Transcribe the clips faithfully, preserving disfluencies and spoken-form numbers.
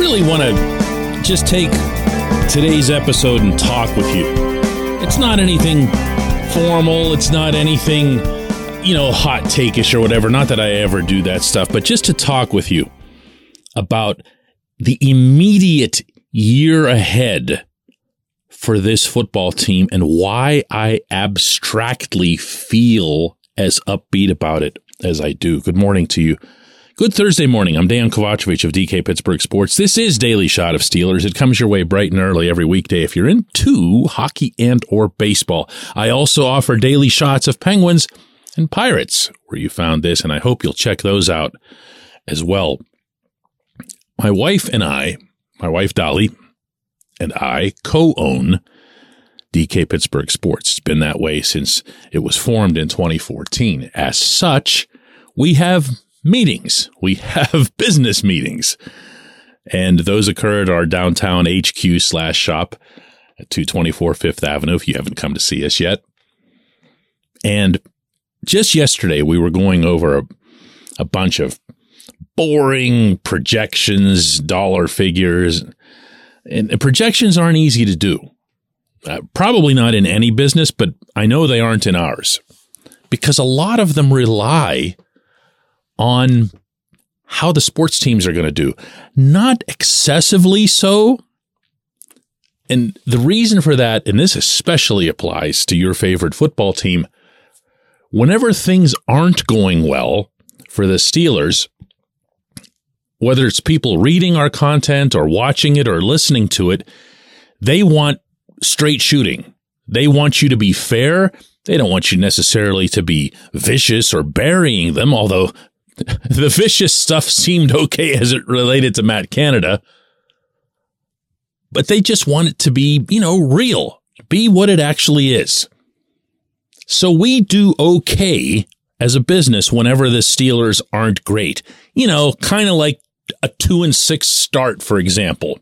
really want to just take today's episode and talk with you. It's not anything formal. It's not anything, you know, hot take-ish or whatever. Not that I ever do that stuff, but just to talk with you about the immediate year ahead for this football team and why I abstractly feel as upbeat about it as I do. Good morning to you. Good Thursday morning. I'm Dan Kovacevic of D K Pittsburgh Sports. This is Daily Shot of Steelers. It comes your way bright and early every weekday if you're into hockey and or baseball. I also offer daily shots of Penguins and Pirates, where you found this, and I hope you'll check those out as well. My wife and I, my wife Dolly, and I co-own D K Pittsburgh Sports. It's been that way since it was formed in twenty fourteen. As such, we have meetings. We have business meetings. And those occur at our downtown H Q slash shop at two twenty-four Fifth Avenue, if you haven't come to see us yet. And just yesterday, we were going over a, a bunch of boring projections, dollar figures. And projections aren't easy to do. Uh, probably not in any business, but I know they aren't in ours. Because a lot of them rely on how the sports teams are going to do. Not excessively so. And the reason for that, and this especially applies to your favorite football team, whenever things aren't going well for the Steelers, whether it's people reading our content or watching it or listening to it, they want straight shooting. They want you to be fair. They don't want you necessarily to be vicious or burying them, although the vicious stuff seemed okay as it related to Matt Canada. But they just want it to be, you know, real, be what it actually is. So we do okay as a business whenever the Steelers aren't great. You know, kind of like a two and six start, for example.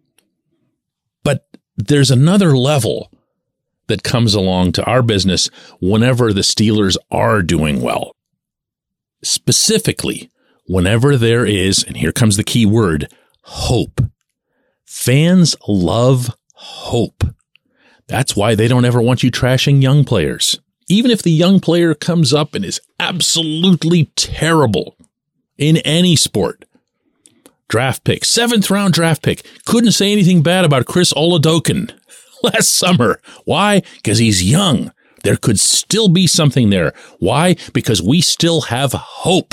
But there's another level that comes along to our business whenever the Steelers are doing well. Specifically, whenever there is, and here comes the key word, hope. Fans love hope. That's why they don't ever want you trashing young players. Even if the young player comes up and is absolutely terrible in any sport. Draft pick, seventh round draft pick. Couldn't say anything bad about Chris Oladokun last summer. Why? Because he's young. There could still be something there. Why? Because we still have hope.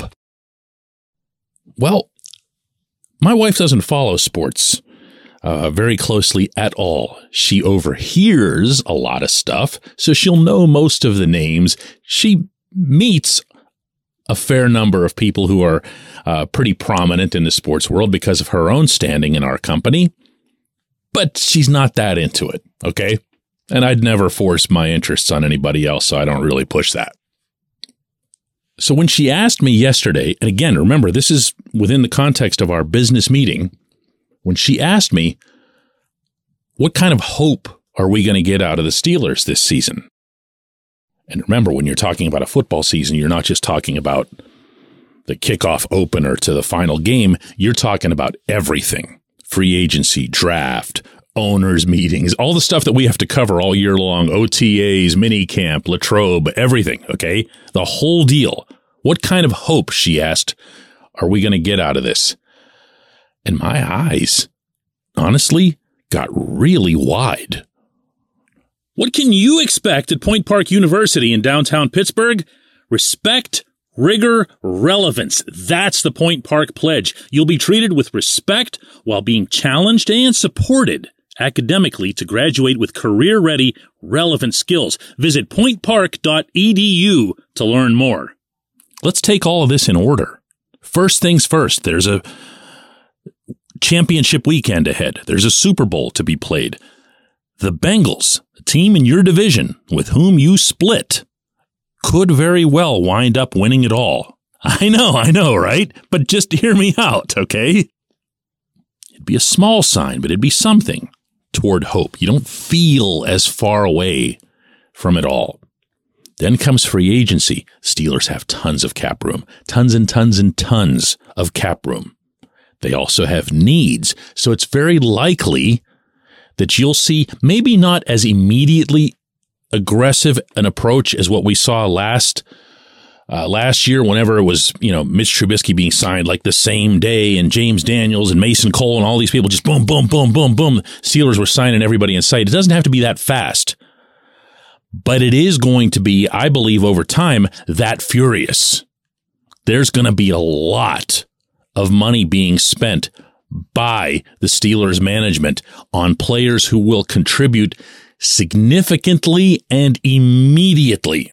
Well, my wife doesn't follow sports uh, very closely at all. She overhears a lot of stuff, so she'll know most of the names. She meets a fair number of people who are uh, pretty prominent in the sports world because of her own standing in our company. But she's not that into it, okay? And I'd never force my interests on anybody else, so I don't really push that. So when she asked me yesterday, and again, remember, this is within the context of our business meeting, when she asked me, what kind of hope are we going to get out of the Steelers this season? And remember, when you're talking about a football season, you're not just talking about the kickoff opener to the final game. You're talking about everything. Free agency, draft, owners meetings, all the stuff that we have to cover all year long, O T As, minicamp, Latrobe, everything, okay? The whole deal. What kind of hope, she asked, are we going to get out of this? And my eyes, honestly, got really wide. What can you expect at Point Park University in downtown Pittsburgh? Respect, rigor, relevance. That's the Point Park Pledge. You'll be treated with respect while being challenged and supported academically to graduate with career-ready, relevant skills. Visit point park dot e d u to learn more. Let's take all of this in order. First things first, there's a championship weekend ahead. There's a Super Bowl to be played. The Bengals, the team in your division with whom you split, could very well wind up winning it all. I know, I know, right? But just hear me out, okay? It'd be a small sign, but it'd be something toward hope. You don't feel as far away from it all. Then comes free agency. Steelers have tons of cap room, tons and tons and tons of cap room. They also have needs. So it's very likely that you'll see maybe not as immediately aggressive an approach as what we saw last uh, last year whenever it was, you know, Mitch Trubisky being signed like the same day, and James Daniels and Mason Cole and all these people just boom, boom, boom, boom, boom. Steelers were signing everybody in sight. It doesn't have to be that fast, but it is going to be, I believe, over time, that furious. There's going to be a lot of money being spent by the Steelers management on players who will contribute significantly and immediately.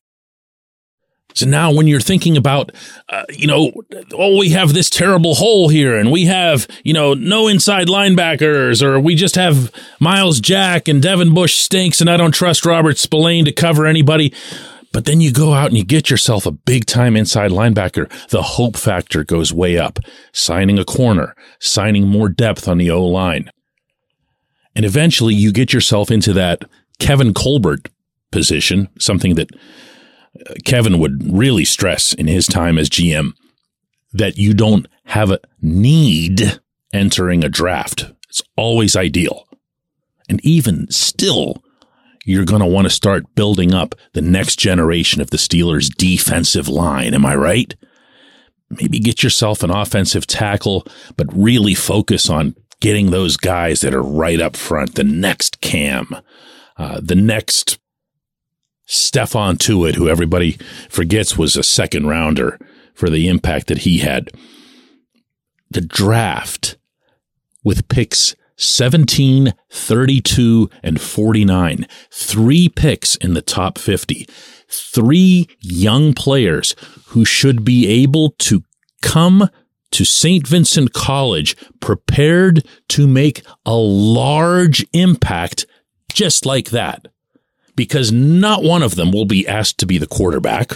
So now when you're thinking about, uh, you know, oh, we have this terrible hole here and we have, you know, no inside linebackers, or we just have Miles Jack and Devin Bush stinks and I don't trust Robert Spillane to cover anybody. But then you go out and you get yourself a big-time inside linebacker. The hope factor goes way up. Signing a corner, signing more depth on the O-line. And eventually you get yourself into that Kevin Colbert position, something that Kevin would really stress in his time as G M, that you don't have a need entering a draft. It's always ideal. And even still, you're going to want to start building up the next generation of the Steelers' defensive line. Am I right? Maybe get yourself an offensive tackle, but really focus on getting those guys that are right up front. The next Cam, uh, the next Stephon Tuitt, who everybody forgets was a second rounder for the impact that he had. The draft with picks seventeen, thirty-two, and forty-nine. Three picks in the top fifty. Three young players who should be able to come to Saint Vincent College prepared to make a large impact just like that. Because not one of them will be asked to be the quarterback.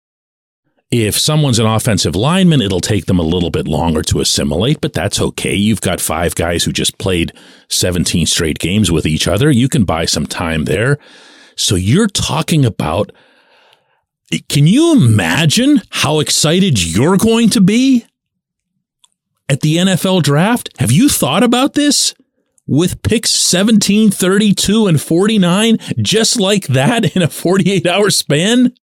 If someone's an offensive lineman, it'll take them a little bit longer to assimilate, but that's okay. You've got five guys who just played seventeen straight games with each other. You can buy some time there. So you're talking about, can you imagine how excited you're going to be at the N F L draft? Have you thought about this? With picks seventeen, thirty-two, and forty-nine, just like that in a forty-eight hour span?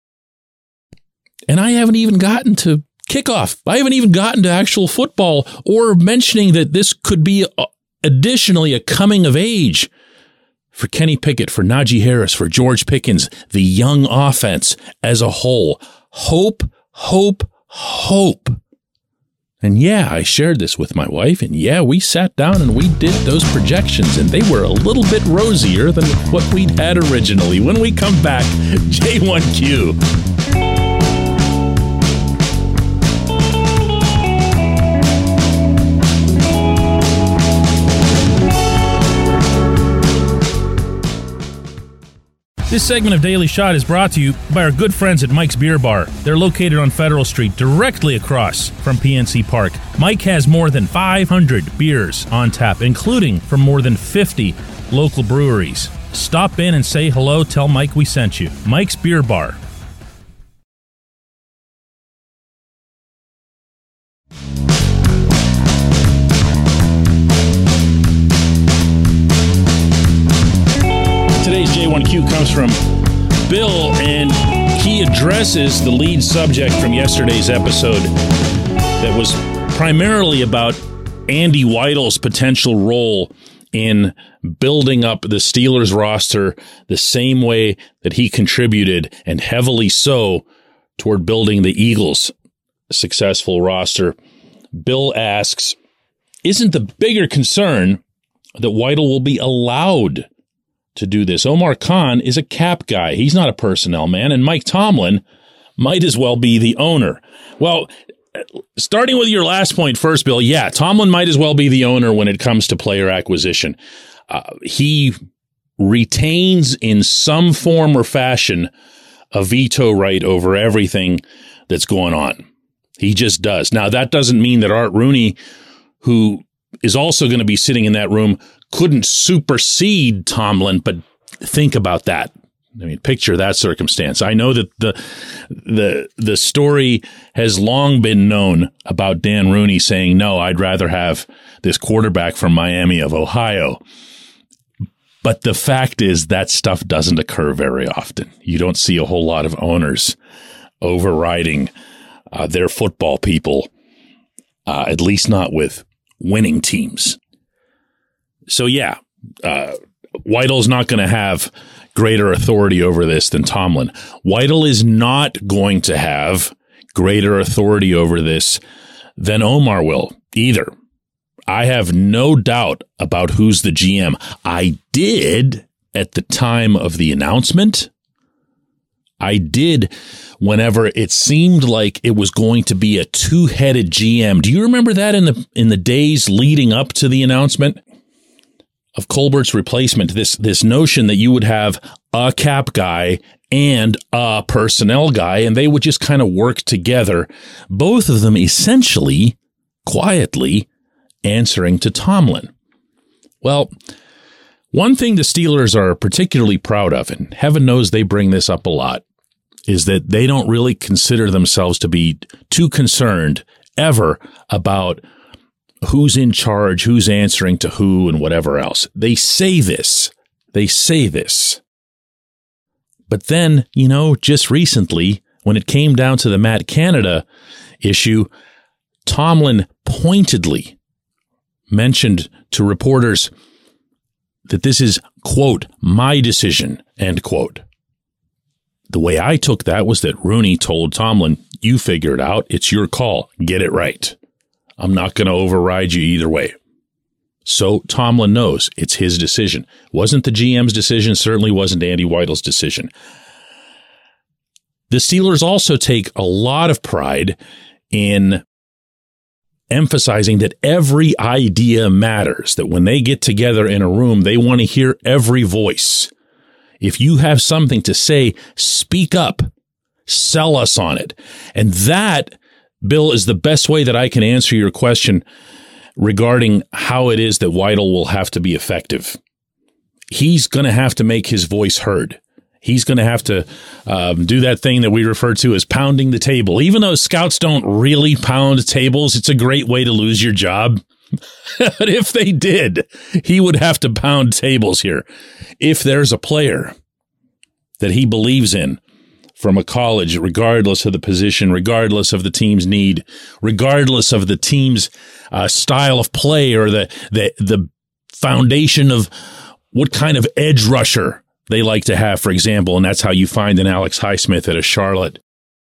And I haven't even gotten to kickoff. I haven't even gotten to actual football, or mentioning that this could be a, additionally a coming of age for Kenny Pickett, for Najee Harris, for George Pickens, the young offense as a whole. Hope, hope, hope. And yeah, I shared this with my wife, and yeah, we sat down and we did those projections, and they were a little bit rosier than what we'd had originally. When we come back, J one Q. This segment of Daily Shot is brought to you by our good friends at Mike's Beer Bar. They're located on Federal Street, directly across from P N C Park. Mike has more than five hundred beers on tap, including from more than fifty local breweries. Stop in and say hello. Tell Mike we sent you. Mike's Beer Bar. Today's J one Q comes from Bill, and he addresses the lead subject from yesterday's episode that was primarily about Andy Weidl's potential role in building up the Steelers roster the same way that he contributed, and heavily so, toward building the Eagles' successful roster. Bill asks, isn't the bigger concern that Weidl will be allowed to do this? Omar Khan is a cap guy. He's not a personnel man, and Mike Tomlin might as well be the owner. Well, starting with your last point first, Bill, yeah, Tomlin might as well be the owner when it comes to player acquisition. Uh, he retains in some form or fashion a veto right over everything that's going on. He just does. Now, that doesn't mean that Art Rooney, who is also going to be sitting in that room, couldn't supersede Tomlin, but think about that. I mean, picture that circumstance. I know that the the the story has long been known about Dan Rooney saying, no, I'd rather have this quarterback from Miami of Ohio. But the fact is that stuff doesn't occur very often. You don't see a whole lot of owners overriding uh, their football people, uh, at least not with winning teams. So, yeah, uh, Weidl's not going to have greater authority over this than Tomlin. Weidl is not going to have greater authority over this than Omar will either. I have no doubt about who's the G M. I did at the time of the announcement. I did whenever it seemed like it was going to be a two-headed G M. Do you remember that in the in the days leading up to the announcement of Colbert's replacement? This this notion that you would have a cap guy and a personnel guy, and they would just kind of work together, both of them essentially, quietly, answering to Tomlin. Well, one thing the Steelers are particularly proud of, and heaven knows they bring this up a lot, is that they don't really consider themselves to be too concerned ever about who's in charge, who's answering to who, and whatever else. They say this. They say this. But then, you know, just recently, when it came down to the Matt Canada issue, Tomlin pointedly mentioned to reporters that this is, quote, my decision, end quote. The way I took that was that Rooney told Tomlin, you figure it out. It's your call. Get it right. I'm not going to override you either way. So Tomlin knows it's his decision. Wasn't the G M's decision, certainly wasn't Andy Weidl's decision. The Steelers also take a lot of pride in emphasizing that every idea matters, that when they get together in a room, they want to hear every voice. If you have something to say, speak up, sell us on it. And that, Bill, is the best way that I can answer your question regarding how it is that Weidl will have to be effective. He's going to have to make his voice heard. He's going to have to um, do that thing that we refer to as pounding the table. Even though scouts don't really pound tables, it's a great way to lose your job. But if they did, he would have to pound tables here. If there's a player that he believes in from a college, regardless of the position, regardless of the team's need, regardless of the team's uh, style of play or the, the the foundation of what kind of edge rusher they like to have, for example, and that's how you find an Alex Highsmith at a Charlotte.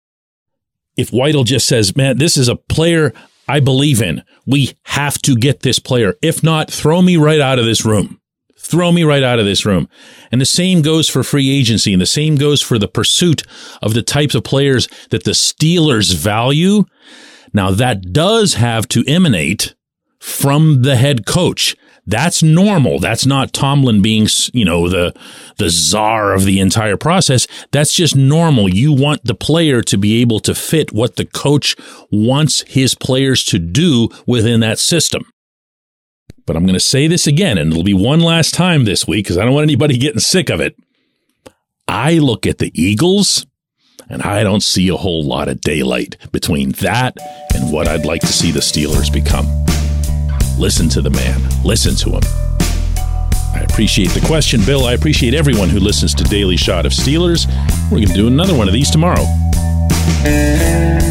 If Weidl just says, man, this is a player I believe in, we have to get this player. If not, throw me right out of this room. Throw me right out of this room. And the same goes for free agency, and the same goes for the pursuit of the types of players that the Steelers value. Now, that does have to emanate from the head coach. That's normal. That's not Tomlin being, you know, the the czar of the entire process. That's just normal. You want the player to be able to fit what the coach wants his players to do within that system. But I'm going to say this again, and it'll be one last time this week because I don't want anybody getting sick of it. I look at the Eagles, and I don't see a whole lot of daylight between that and what I'd like to see the Steelers become. Listen to the man. Listen to him. I appreciate the question, Bill. I appreciate everyone who listens to Daily Shot of Steelers. We're going to do another one of these tomorrow.